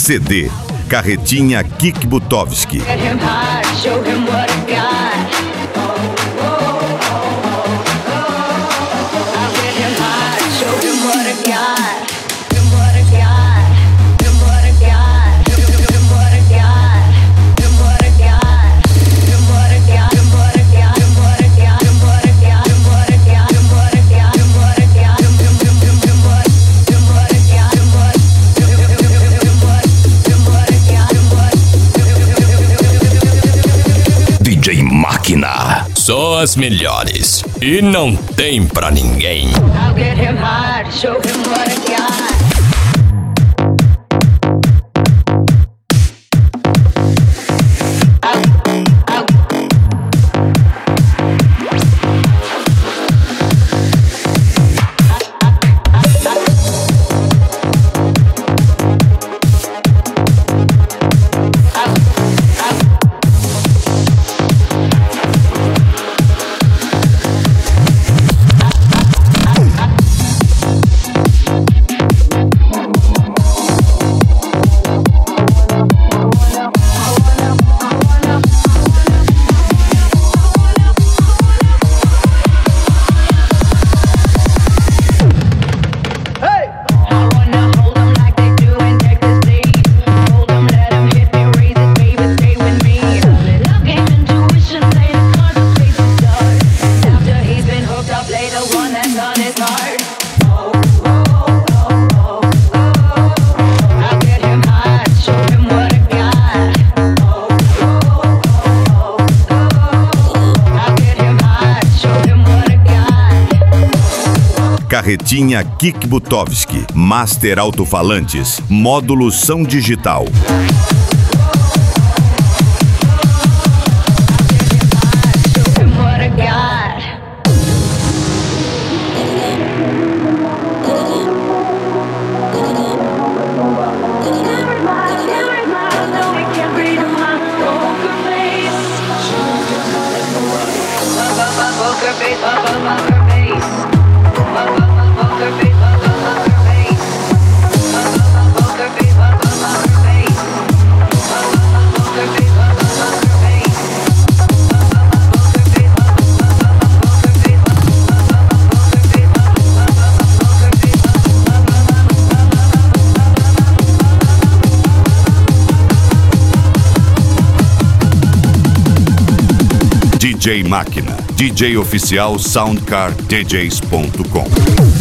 CD, Carretinha Kik Butovski. DJ Máquina, só as melhores e não tem pra ninguém. I'll get him hard, show him what I got. Carretinha Kik Butovski, Master Alto-Falantes, módulo som digital. DJ Máquina, DJ oficial SoundCardDJs.com.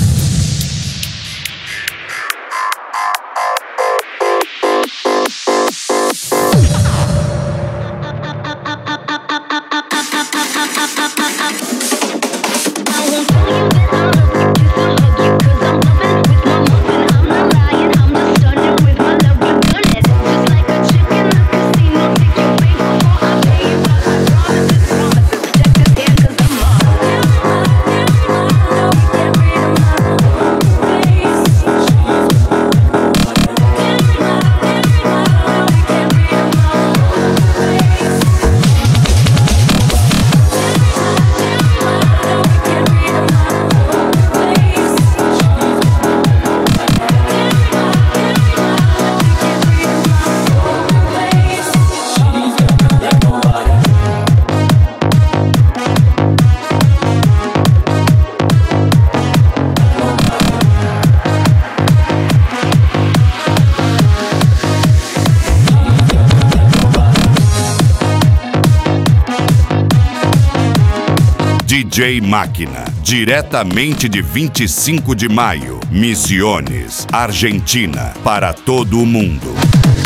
DJ Máquina, diretamente de 25 de maio, Misiones, Argentina, para todo o mundo.